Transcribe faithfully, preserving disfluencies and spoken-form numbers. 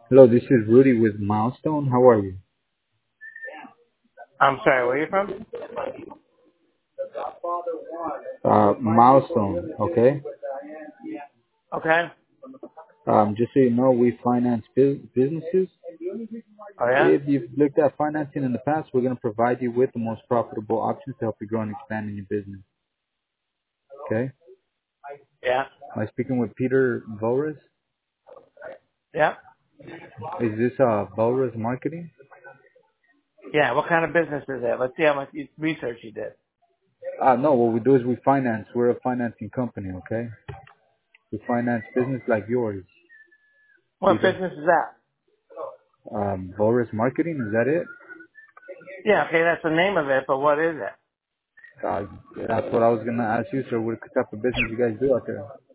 Hello, this is Rudy with Milestone. How are you? I'm sorry, where are you from? Uh, Milestone, okay? Okay. Um, just so you know, we finance bus- businesses. Oh yeah? If you've looked at financing in the past, we're going to provide you with the most profitable options to help you grow and expand in your business, okay? Yeah. Am I speaking with Peter Voris? Yeah. Is this uh, Voris Marketing? Yeah. What kind of business is that? Let's see how much you- research you did. Uh, no, what we do is we finance. We're a financing company, okay? We finance business like yours, What Peter. business is that? Um, Voris Marketing, is that it? Yeah, okay, that's the name of it, but what is it? Uh, that's what I was going to ask you, sir. What type of business you guys do out there?